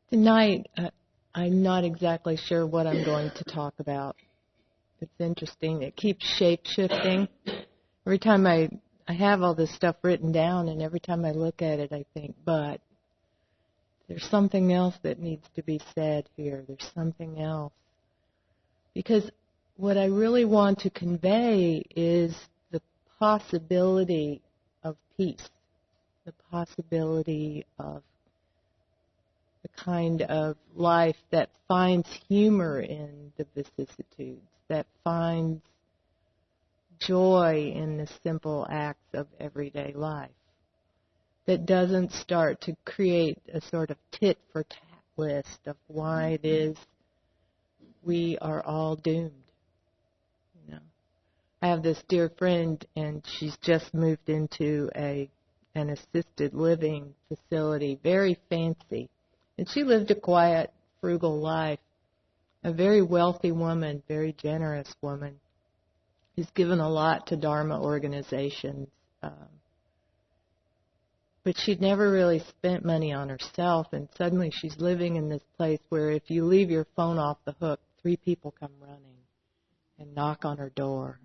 Tonight, I'm not exactly sure what I'm going to talk about. It's interesting. It keeps shape-shifting. Every time I have all this stuff written down, and every time I look at it, I think, but there's something else that needs to be said here. There's something else. Because what I really want to convey is the possibility of peace, the possibility of the kind of life that finds humor in the vicissitudes, that finds joy in the simple acts of everyday life, that doesn't start to create a sort of tit-for-tat list of why it is we are all doomed. You know, I have this dear friend, and she's just moved into an assisted living facility, very fancy. And she lived a quiet, frugal life. A very wealthy woman, very generous woman. She's given a lot to Dharma organizations. But she'd never really spent money on herself, and suddenly she's living in this place where if you leave your phone off the hook, 3 people come running and knock on her door.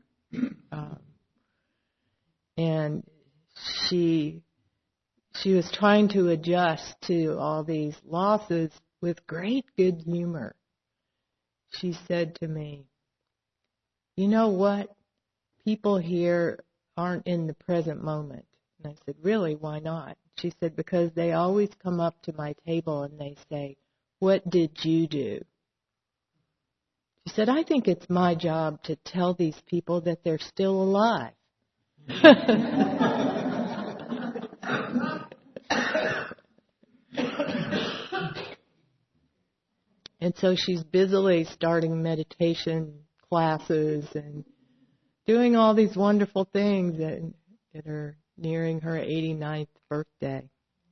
And she was trying to adjust to all these losses with great good humor. She said to me, "You know what? People here aren't in the present moment." And I said, "Really? Why not?" She said, "Because they always come up to my table and they say, 'What did you do?'" She said, "I think it's my job to tell these people that they're still alive." And so she's busily starting meditation classes and doing all these wonderful things that are nearing her 89th birthday.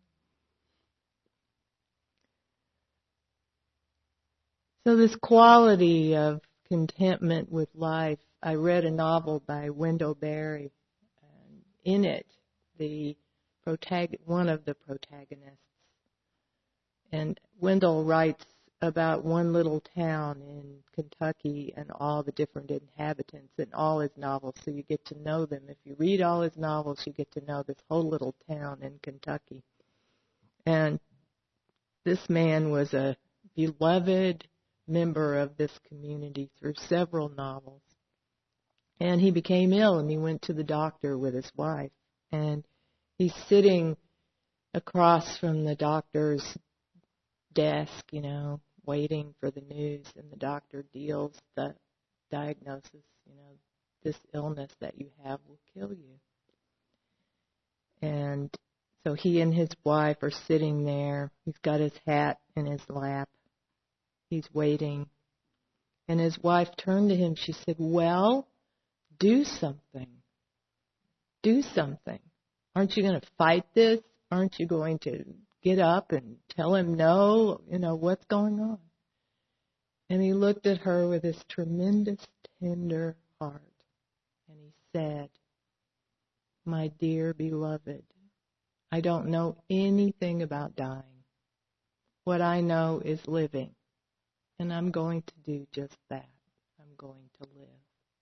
So this quality of contentment with life, I read a novel by Wendell Berry, and in it, one of the protagonists, and Wendell writes about one little town in Kentucky and all the different inhabitants in all his novels, so you get to know them. If you read all his novels, you get to know this whole little town in Kentucky. And this man was a beloved member of this community through several novels. And he became ill, and he went to the doctor with his wife. And he's sitting across from the doctor's desk, you know, waiting for the news, and the doctor deals the diagnosis, you know, this illness that you have will kill you. And so he and his wife are sitting there. He's got his hat in his lap. He's waiting. And his wife turned to him. She said, "Well, do something. Do something. Aren't you going to fight this? Aren't you going to get up and tell him no? You know, what's going on?" And he looked at her with his tremendous, tender heart. And he said, "My dear beloved, I don't know anything about dying. What I know is living. And I'm going to do just that. I'm going to live."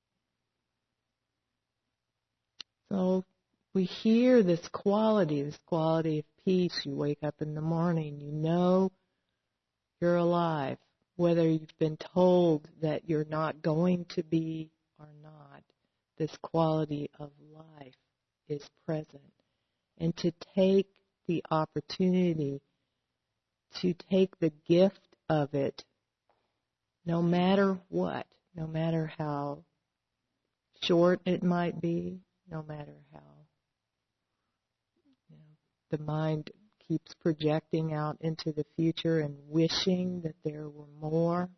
So we hear this quality of peace. You wake up in the morning, you know you're alive. Whether you've been told that you're not going to be or not, this quality of life is present. And to take the opportunity to take the gift of it, no matter what, no matter how short it might be, no matter how the mind keeps projecting out into the future and wishing that there were more.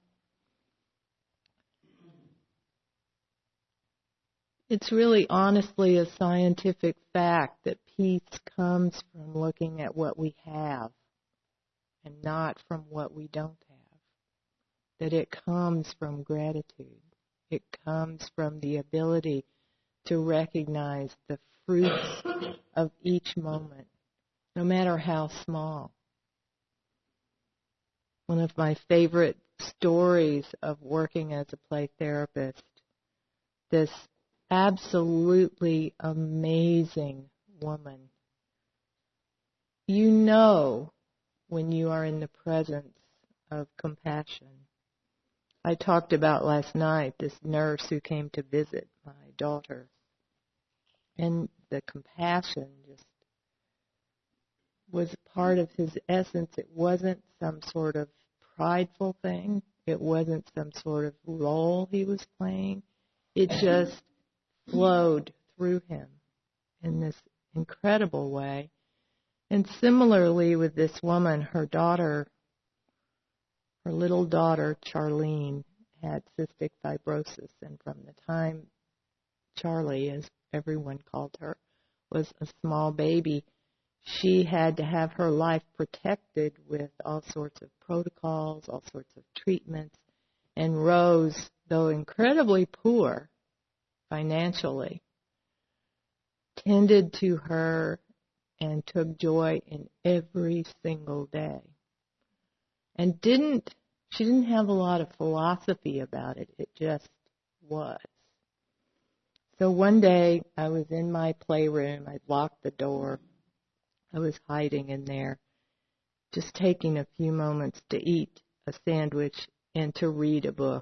It's really honestly a scientific fact that peace comes from looking at what we have and not from what we don't have. That it comes from gratitude. It comes from the ability to recognize the fruits of each moment, no matter how small. one of my favorite stories of working as a play therapist. This absolutely amazing woman. You know when you are in the presence of compassion. I talked about last night this nurse who came to visit my daughter. And the compassion just was part of his essence. It wasn't some sort of prideful thing. It wasn't some sort of role he was playing. It just flowed through him in this incredible way. And similarly with this woman, her little daughter, Charlene, had cystic fibrosis. And from the time Charlie, as everyone called her, was a small baby, she had to have her life protected with all sorts of protocols, all sorts of treatments. And Rose, though incredibly poor financially, tended to her and took joy in every single day. And she didn't have a lot of philosophy about it. It just was. So one day I was in my playroom. I'd locked the door. I was hiding in there, just taking a few moments to eat a sandwich and to read a book.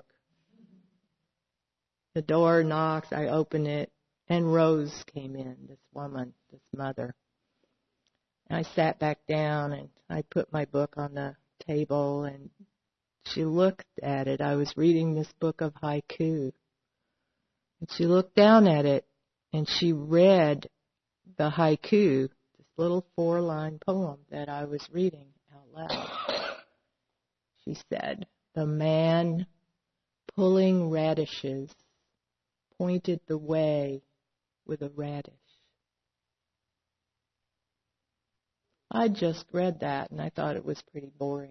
The door knocks, I open it, and Rose came in, this woman, this mother. And I sat back down and I put my book on the table and she looked at it. I was reading this book of haiku. And she looked down at it and she read the haiku, this little 4-line poem that I was reading out loud. She said, "The man pulling radishes pointed the way with a radish." I just read that and I thought it was pretty boring.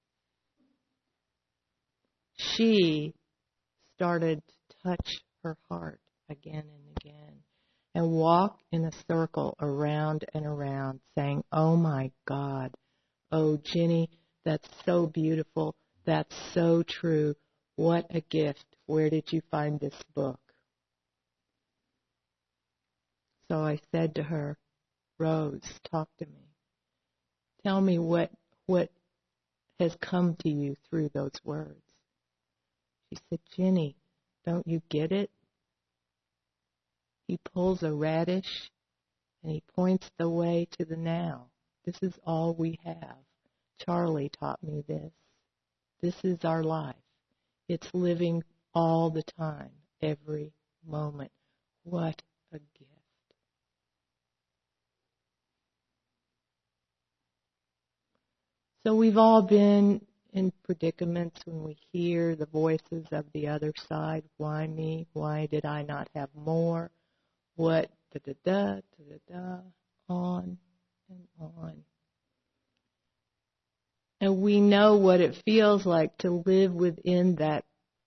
She started to touch her heart again and again and walk in a circle around and around saying, "Oh my God, oh Ginny, that's so beautiful, that's so true, what a gift, where did you find this book?" So I said to her, "Rose, talk to me. Tell me what has come to you through those words." She said, "Ginny, don't you get it? He pulls a radish and he points the way to the now. This is all we have. Charlie taught me this. This is our life. It's living all the time, every moment. What a gift." So we've all been in predicaments when we hear the voices of the other side. Why me? Why did I not have more? What? Da-da-da, da-da-da, on and on. And we know what it feels like to live within that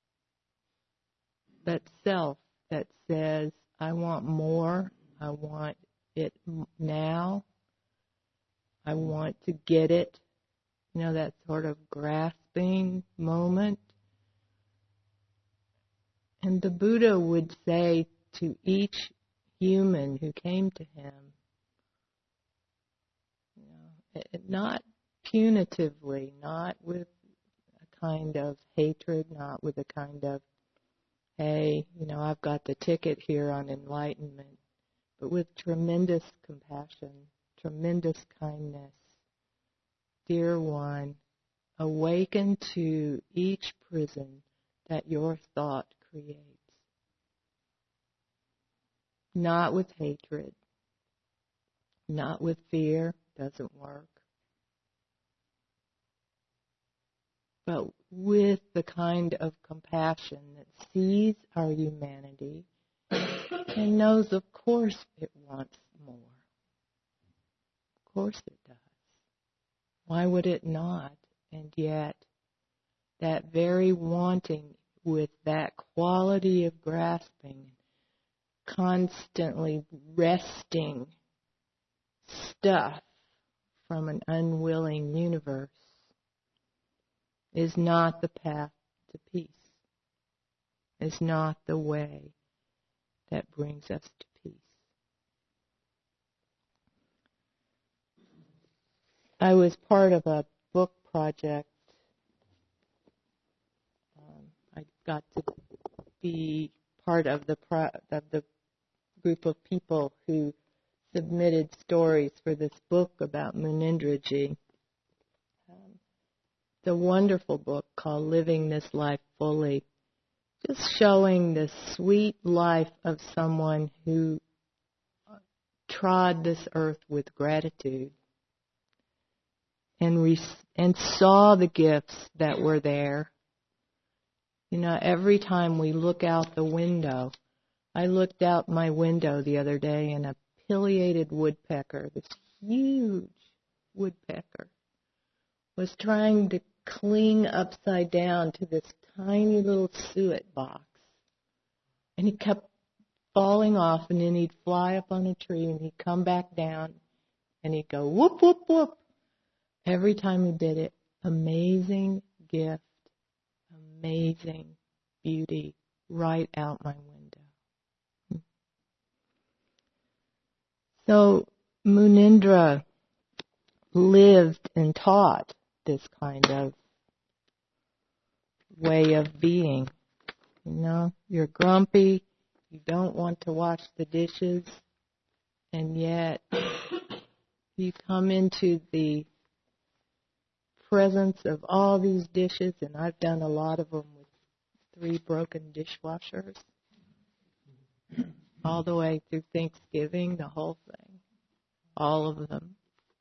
self that says, I want more, I want it now, I want to get it. You know, that sort of grasping moment. And the Buddha would say to each human who came to him, you know, not punitively, not with a kind of hatred, not with a kind of, hey, you know, I've got the ticket here on enlightenment, but with tremendous compassion, tremendous kindness. Dear one, awaken to each prison that your thought creates. Not with hatred, not with fear, doesn't work, but with the kind of compassion that sees our humanity and knows, of course, it wants more. Of course it does. Why would it not? And yet, that very wanting with that quality of grasping, constantly wresting stuff from an unwilling universe, is not the path to peace, is not the way that brings us to peace. I was part of a book project. I got to be part of the group of people who submitted stories for this book about Munindraji. It's a wonderful book called Living This Life Fully, just showing the sweet life of someone who trod this earth with gratitude and saw the gifts that were there. You know, every time we look out the window, I looked out my window the other day and a pileated woodpecker, this huge woodpecker, was trying to cling upside down to this tiny little suet box. And he kept falling off, and then he'd fly up on a tree, and he'd come back down, and he'd go whoop, whoop, whoop. Every time he did it, amazing gift, amazing beauty right out my window. So Munindra lived and taught this kind of way of being. You know, you're grumpy, you don't want to wash the dishes, and yet you come into the presence of all these dishes, and I've done a lot of them with 3 broken dishwashers, all the way through Thanksgiving, the whole thing, all of them.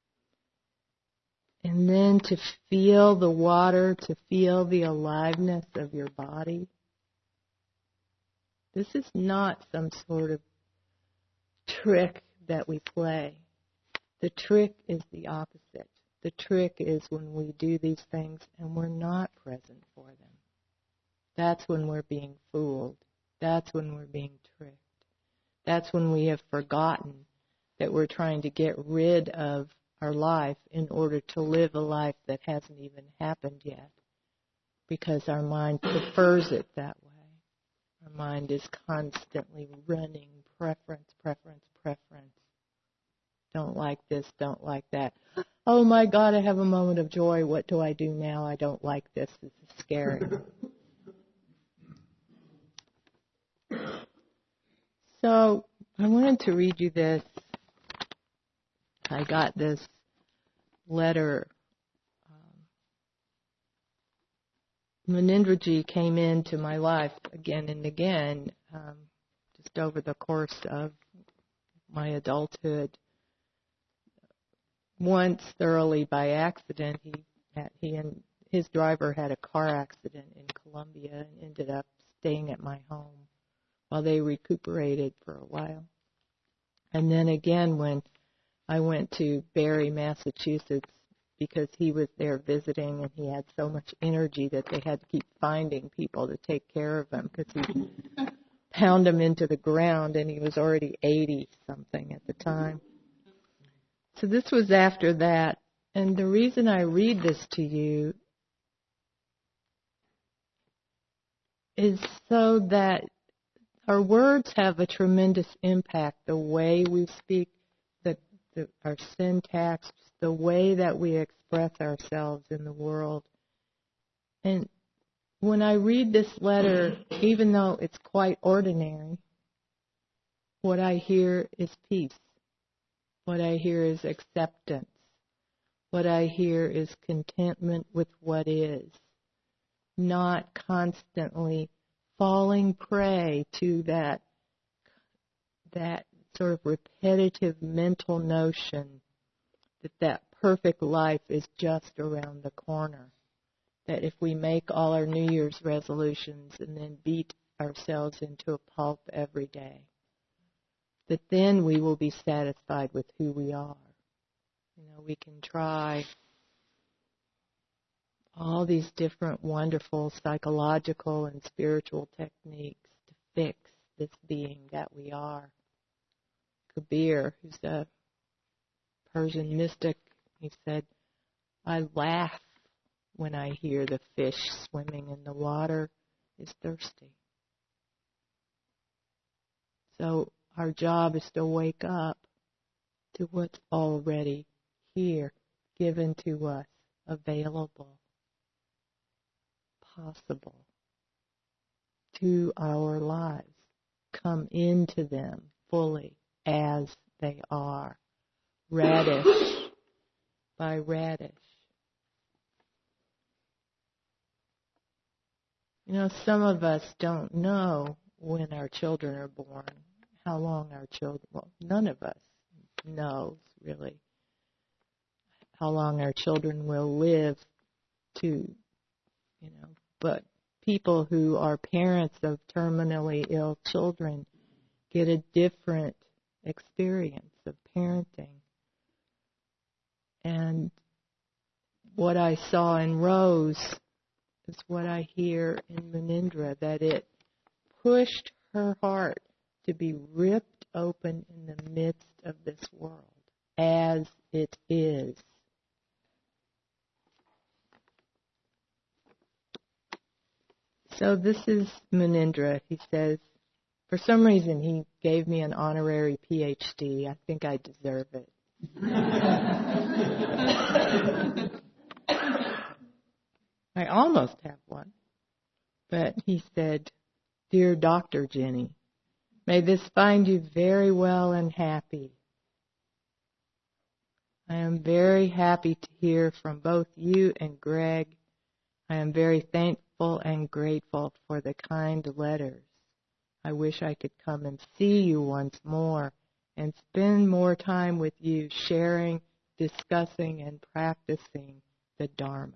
And then to feel the water, to feel the aliveness of your body. This is not some sort of trick that we play. The trick is the opposite. The trick is when we do these things and we're not present for them. That's when we're being fooled. That's when we're being tricked. That's when we have forgotten that we're trying to get rid of our life in order to live a life that hasn't even happened yet, because our mind prefers it that way. Our mind is constantly running preference, preference, preference. Don't like this, don't like that. Oh my God, I have a moment of joy. What do I do now? I don't like this. This is scary. So I wanted to read you this. I got this letter. Munindraji came into my life again and again, just over the course of my adulthood. Once, thoroughly by accident, he and his driver had a car accident in Colombia and ended up staying at my home while they recuperated for a while. And then again, when I went to Barre, Massachusetts, because he was there visiting and he had so much energy that they had to keep finding people to take care of him because he pound him into the ground, and he was already 80-something at the time. So this was after that. And the reason I read this to you is so that our words have a tremendous impact. The way we speak, our syntax, the way that we express ourselves in the world. And when I read this letter, even though it's quite ordinary, what I hear is peace. What I hear is acceptance. What I hear is contentment with what is, not constantly falling prey to that sort of repetitive mental notion that perfect life is just around the corner. That if we make all our New Year's resolutions and then beat ourselves into a pulp every day, that then we will be satisfied with who we are. You know, we can try all these different wonderful psychological and spiritual techniques to fix this being that we are. Kabir, who's a Persian mystic, he said, I laugh when I hear the fish swimming in the water is thirsty. So our job is to wake up to what's already here, given to us, available, possible to our lives. Come into them fully as they are, radish by radish. You know, some of us don't know when our children are born, how long our children, well, none of us knows really how long our children will live to, but people who are parents of terminally ill children get a different experience of parenting. And what I saw in Rose is what I hear in Munindra, that it pushed her heart to be ripped open in the midst of this world as it is. So this is Munindra. He says, for some reason he gave me an honorary PhD. I think I deserve it. I almost have one. But he said, Dear Dr. Jenny, may this find you very well and happy. I am very happy to hear from both you and Greg. I am very thankful and grateful for the kind letters. I wish I could come and see you once more and spend more time with you sharing, discussing, and practicing the Dharma.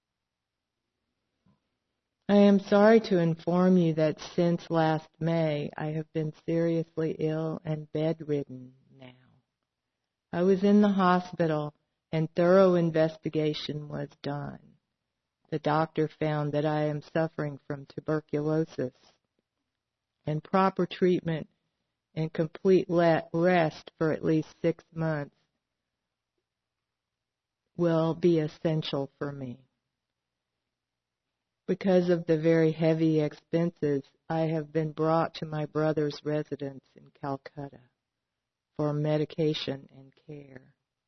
I am sorry to inform you that since last May, I have been seriously ill and bedridden now. I was in the hospital and thorough investigation was done. The doctor found that I am suffering from tuberculosis, and proper treatment and complete rest for at least 6 months will be essential for me. Because of the very heavy expenses, I have been brought to my brother's residence in Calcutta for medication and care.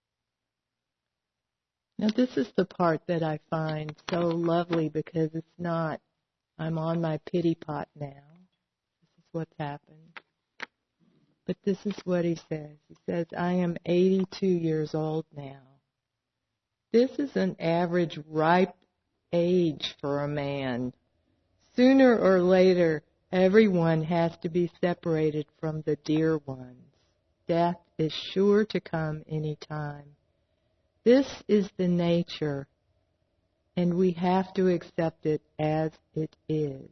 Now this is the part that I find so lovely because it's not, I'm on my pity pot now. This is what's happened. But this is what he says. He says, I am 82 years old now. This is an average ripe age for a man. Sooner or later, everyone has to be separated from the dear ones. Death is sure to come any time. This is the nature, and we have to accept it as it is.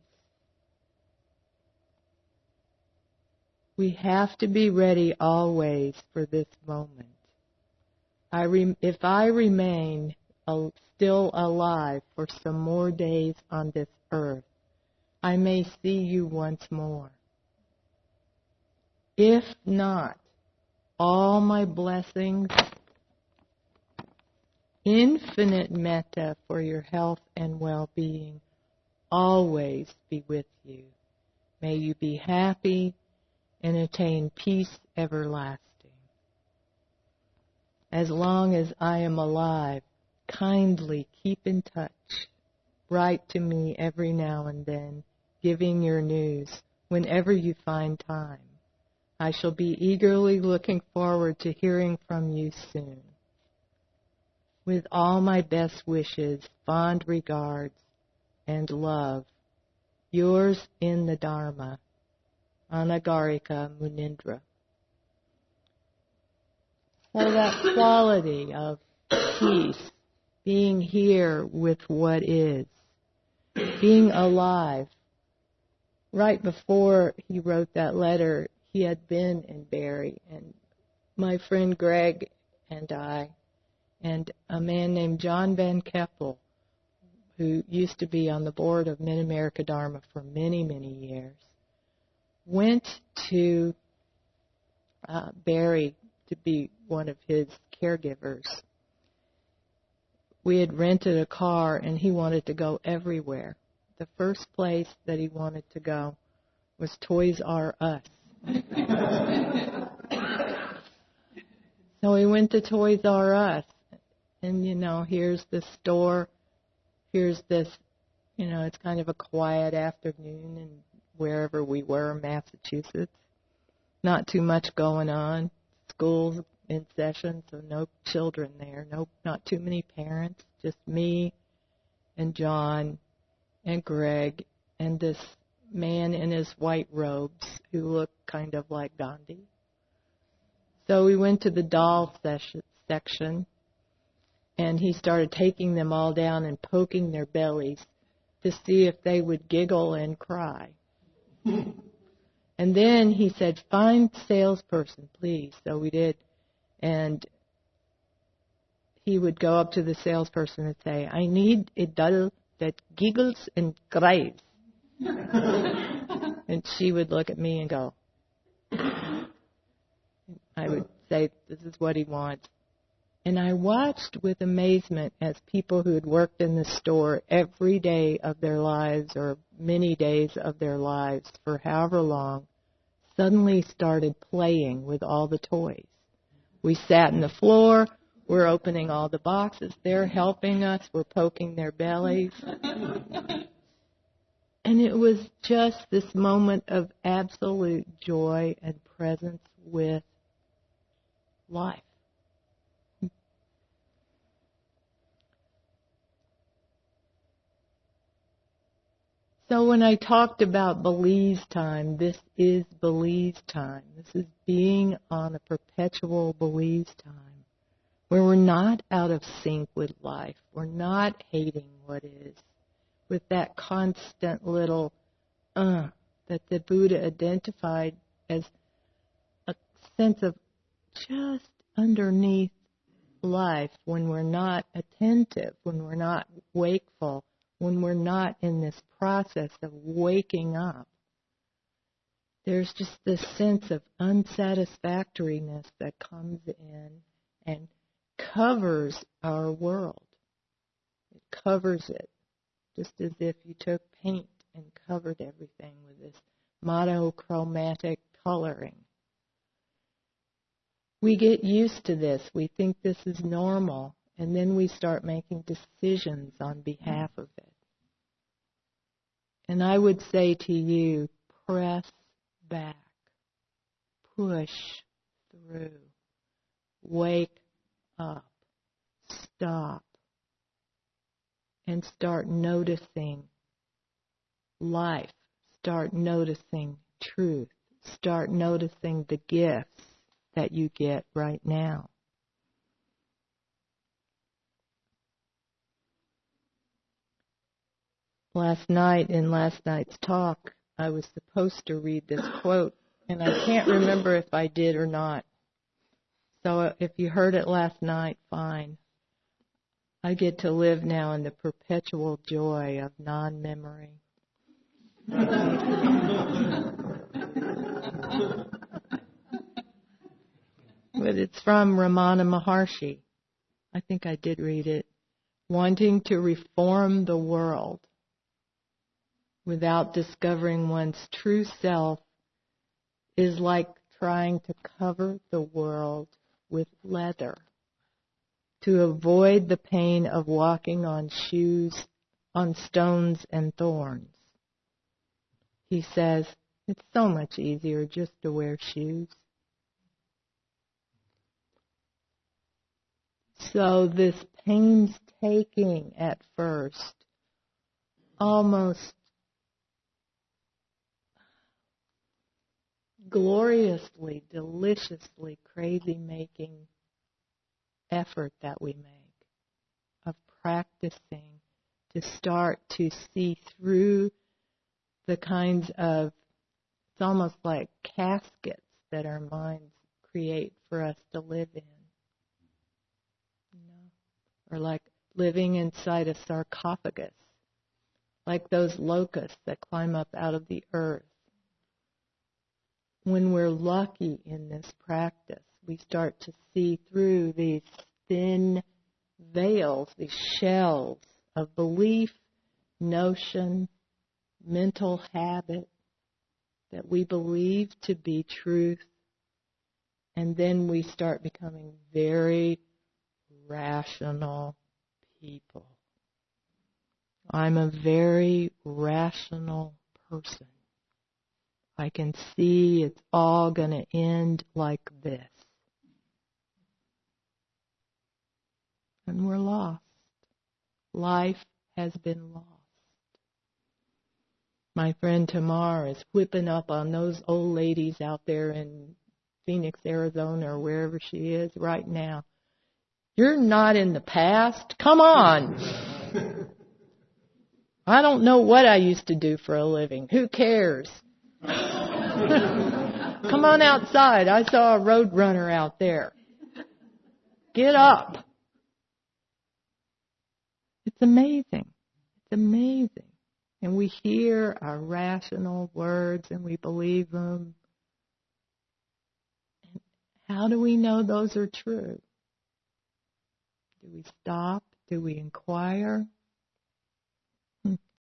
We have to be ready always for this moment. If I remain still alive for some more days on this earth, I may see you once more. If not, all my blessings, infinite metta for your health and well-being always be with you. May you be happy and attain peace everlasting. As long as I am alive, kindly keep in touch. Write to me every now and then, giving your news whenever you find time. I shall be eagerly looking forward to hearing from you soon. With all my best wishes, fond regards, and love, yours in the Dharma, Anagarika Munindra. So that quality of peace, being here with what is, being alive. Right before he wrote that letter, he had been in Barrie, and my friend Greg and I, and a man named John Van Keppel, who used to be on the board of Mid-America Dharma for many, many years, went to Barrie to be one of his caregivers we had rented a car, and he wanted to go everywhere. The first place that he wanted to go was Toys R Us. So we went to Toys R Us, and, here's the store, here's this, it's kind of a quiet afternoon in wherever we were, Massachusetts. Not too much going on. School's in session, so no children there, not too many parents, just me and John and Greg and this man in his white robes who looked kind of like Gandhi. So we went to the doll section, and he started taking them all down and poking their bellies to see if they would giggle and cry. And then he said, "Find salesperson, please." So we did. And he would go up to the salesperson and say, "I need a doll that giggles and cries." And she would look at me and go. I would say, "This is what he wants." And I watched with amazement as people who had worked in the store every day of their lives or many days of their lives for however long suddenly started playing with all the toys. We sat on the floor. We're opening all the boxes. They're helping us. We're poking their bellies. And it was just this moment of absolute joy and presence with life. So when I talked about Belize time, this is Belize time. This is being on a perpetual Belize time, where we're not out of sync with life. We're not hating what is, with that constant little that the Buddha identified as a sense of just underneath life when we're not attentive, when we're not wakeful, when we're not in this process of waking up. There's just this sense of unsatisfactoriness that comes in and covers our world. It covers it, just as if you took paint and covered everything with this monochromatic coloring. We get used to this. We think this is normal, and then we start making decisions on behalf of it. And I would say to you, press back, push through, wake up, stop, and start noticing life, start noticing truth, start noticing the gifts that you get right now. Last night, in last night's talk, I was supposed to read this quote, and I can't remember if I did or not. So if you heard it last night, fine. I get to live now in the perpetual joy of non-memory. But it's from Ramana Maharshi. I think I did read it. Wanting to reform the world without discovering one's true self is like trying to cover the world with leather to avoid the pain of walking on shoes, on stones and thorns. He says, it's so much easier just to wear shoes. So this painstaking at first, almost gloriously, deliciously crazy-making effort that we make of practicing to start to see through the kinds of, it's almost like caskets that our minds create for us to live in. Or like living inside a sarcophagus, like those locusts that climb up out of the earth. When we're lucky in this practice, we start to see through these thin veils, these shells of belief, notion, mental habit that we believe to be truth. And then we start becoming very rational people. I'm a very rational person. I can see it's all going to end like this. And we're lost. Life has been lost. My friend Tamar is whipping up on those old ladies out there in Phoenix, Arizona, or wherever she is right now. You're not in the past. Come on. I don't know what I used to do for a living. Who cares? Come on outside. I saw a road runner out there. Get up. It's amazing. It's amazing. And we hear our rational words and we believe them. And how do we know those are true? Do we stop? Do we inquire?